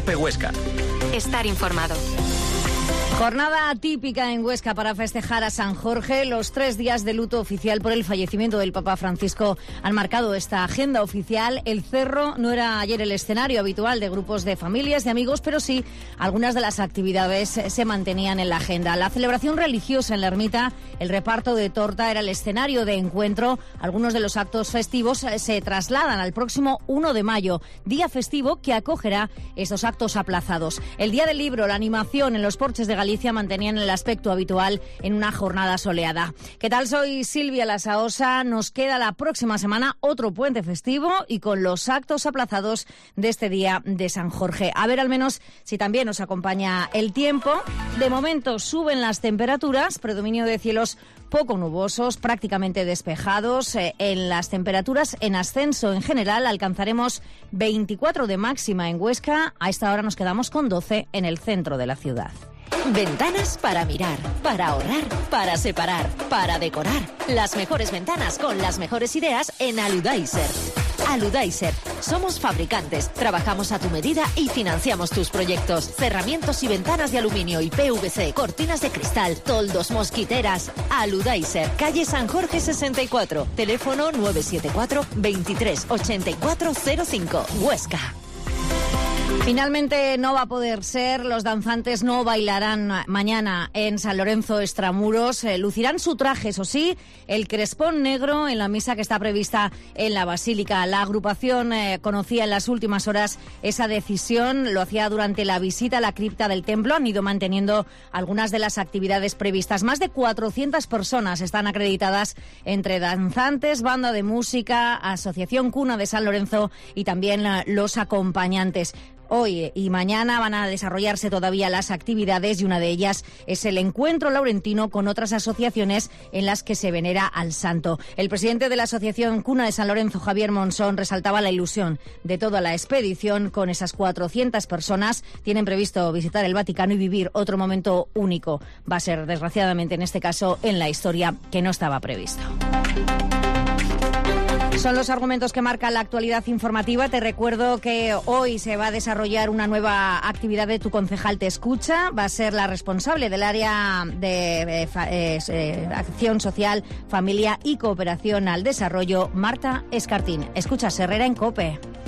COPE Huesca. Estar informado. Jornada típica en Huesca para festejar a San Jorge. Los 3 días de luto oficial por el fallecimiento del Papa Francisco han marcado esta agenda oficial. El Cerro no era ayer el escenario habitual de grupos de familias, de amigos, pero sí algunas de las actividades se mantenían en la agenda. La celebración religiosa en la ermita, el reparto de torta era el escenario de encuentro. Algunos de los actos festivos se trasladan al próximo 1 de mayo, día festivo que acogerá estos actos aplazados. El Día del Libro, la animación en los porches de Galicia mantenían el aspecto habitual en una jornada soleada. ¿Qué tal? Soy Silvia Lasaosa. Nos queda la próxima semana otro puente festivo y con los actos aplazados de este día de San Jorge. A ver al menos si también nos acompaña el tiempo. De momento suben las temperaturas, predominio de cielos poco nubosos, prácticamente despejados. En las temperaturas en ascenso en general alcanzaremos 24 de máxima en Huesca. A esta hora nos quedamos con 12 en el centro de la ciudad. Ventanas para mirar, para ahorrar, para separar, para decorar. Las mejores ventanas con las mejores ideas en Aludaiser. Aludaiser. Somos fabricantes, trabajamos a tu medida y financiamos tus proyectos. Cerramientos y ventanas de aluminio y PVC, cortinas de cristal, toldos, mosquiteras. Aludaiser. Calle San Jorge 64. Teléfono 974 23 84 05. Huesca. Finalmente no va a poder ser, los danzantes no bailarán mañana en San Lorenzo Extramuros, lucirán su traje, eso sí, el crespón negro en la misa que está prevista en la Basílica. La agrupación conocía en las últimas horas esa decisión, lo hacía durante la visita a la cripta del templo, han ido manteniendo algunas de las actividades previstas. Más de 400 personas están acreditadas entre danzantes, banda de música, Asociación Cuna de San Lorenzo y también los acompañantes. Hoy y mañana van a desarrollarse todavía las actividades y una de ellas es el encuentro laurentino con otras asociaciones en las que se venera al santo. El presidente de la Asociación Cuna de San Lorenzo, Javier Monsón, resaltaba la ilusión de toda la expedición con esas 400 personas. Tienen previsto visitar el Vaticano y vivir otro momento único. Va a ser, desgraciadamente, en este caso, en la historia que no estaba previsto. Son los argumentos que marcan la actualidad informativa. Te recuerdo que hoy se va a desarrollar una nueva actividad de Tu Concejal Te Escucha. Va a ser la responsable del área de Acción Social, Familia y Cooperación al Desarrollo, Marta Escartín. Escuchas Herrera en COPE.